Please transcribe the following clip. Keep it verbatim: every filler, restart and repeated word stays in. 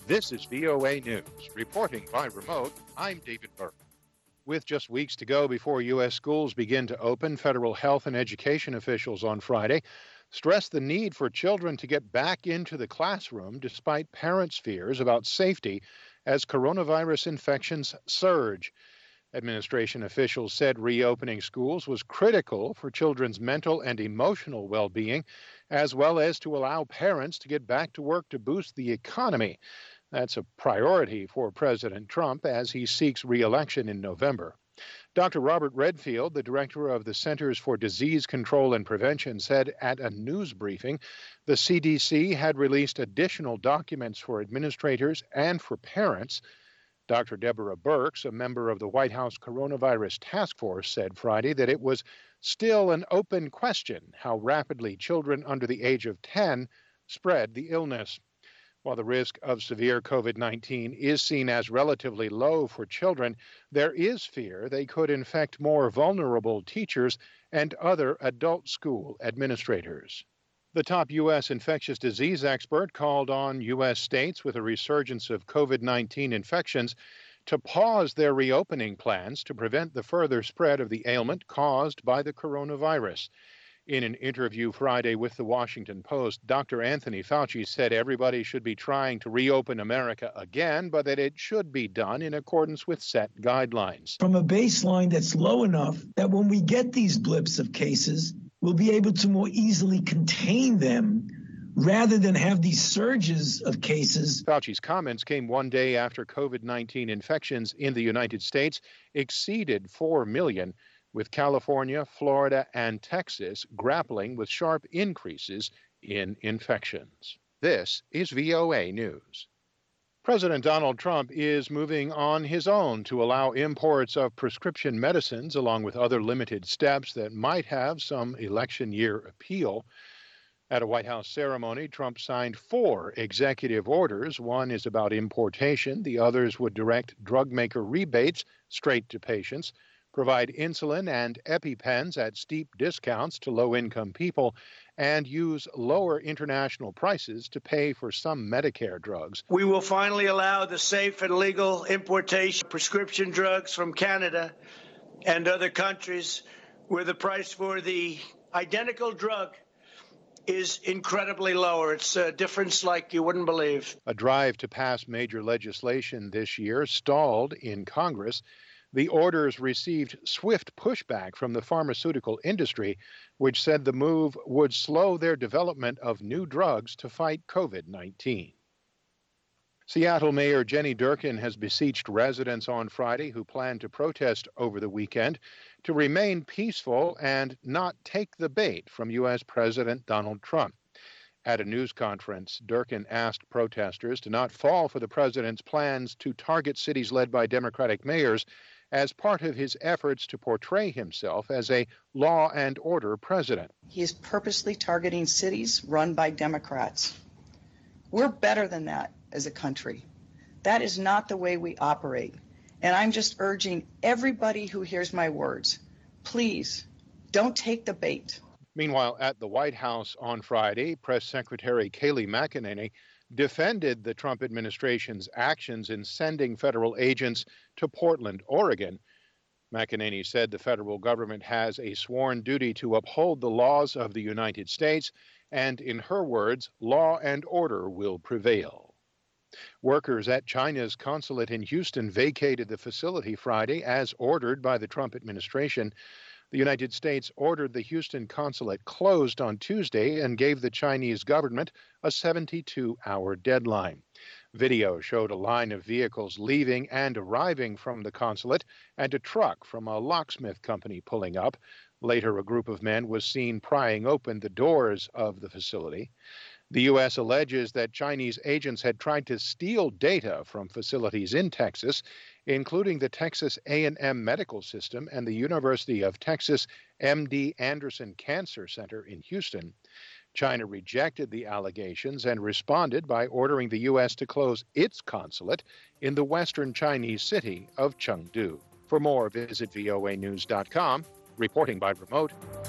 This is V O A News. Reporting by remote, I'm David Burke. With just weeks to go before U S schools begin to open, federal health and education officials on Friday stressed the need for children to get back into the classroom despite parents' fears about safety as coronavirus infections surge. Administration officials said reopening schools was critical for children's mental and emotional well-being, as well as to allow parents to get back to work to boost the economy. That's a priority for President Trump as he seeks re-election in November. Doctor Robert Redfield, the director of the Centers for Disease Control and Prevention, said at a news briefing the C D C had released additional documents for administrators and for parents. Doctor Deborah Birx, a member of the White House Coronavirus Task Force, said Friday that it was still an open question how rapidly children under the age of ten spread the illness. While the risk of severe COVID nineteen is seen as relatively low for children, there is fear they could infect more vulnerable teachers and other adult school administrators. The top U S infectious disease expert called on U S states with a resurgence of COVID nineteen infections to pause their reopening plans to prevent the further spread of the ailment caused by the coronavirus. In an interview Friday with the Washington Post, Doctor Anthony Fauci said everybody should be trying to reopen America again, but that it should be done in accordance with set guidelines. From a baseline that's low enough that when we get these blips of cases, we'll be able to more easily contain them rather than have these surges of cases. Fauci's comments came one day after COVID nineteen infections in the United States exceeded four million, with California, Florida, and Texas grappling with sharp increases in infections. This is V O A News. President Donald Trump is moving on his own to allow imports of prescription medicines, along with other limited steps that might have some election year appeal. At a White House ceremony, Trump signed four executive orders. One is about importation. The others would direct drug maker rebates straight to patients, provide insulin and EpiPens at steep discounts to low-income people, and use lower international prices to pay for some Medicare drugs. We will finally allow the safe and legal importation of prescription drugs from Canada and other countries where the price for the identical drug is incredibly lower. It's a difference like you wouldn't believe. A drive to pass major legislation this year stalled in Congress. The orders received swift pushback from the pharmaceutical industry, which said the move would slow their development of new drugs to fight COVID nineteen. Seattle Mayor Jenny Durkan has beseeched residents on Friday who plan to protest over the weekend to remain peaceful and not take the bait from U S President Donald Trump. At a news conference, Durkan asked protesters to not fall for the president's plans to target cities led by Democratic mayors as part of his efforts to portray himself as a law and order president. He is purposely targeting cities run by Democrats. We're better than that as a country. That is not the way we operate. And I'm just urging everybody who hears my words, please don't take the bait. Meanwhile, at the White House on Friday, Press Secretary Kayleigh McEnany defended the Trump administration's actions in sending federal agents to Portland, Oregon. McEnany said the federal government has a sworn duty to uphold the laws of the United States, and in her words, law and order will prevail. Workers at China's consulate in Houston vacated the facility Friday as ordered by the Trump administration. The United States ordered the Houston consulate closed on Tuesday and gave the Chinese government a seventy-two hour deadline. Video showed a line of vehicles leaving and arriving from the consulate and a truck from a locksmith company pulling up. Later, a group of men was seen prying open the doors of the facility. The U S alleges that Chinese agents had tried to steal data from facilities in Texas, including the Texas A and M Medical System and the University of Texas M D Anderson Cancer Center in Houston. China rejected the allegations and responded by ordering the U S to close its consulate in the western Chinese city of Chengdu. For more, visit V O A news dot com. Reporting by remote,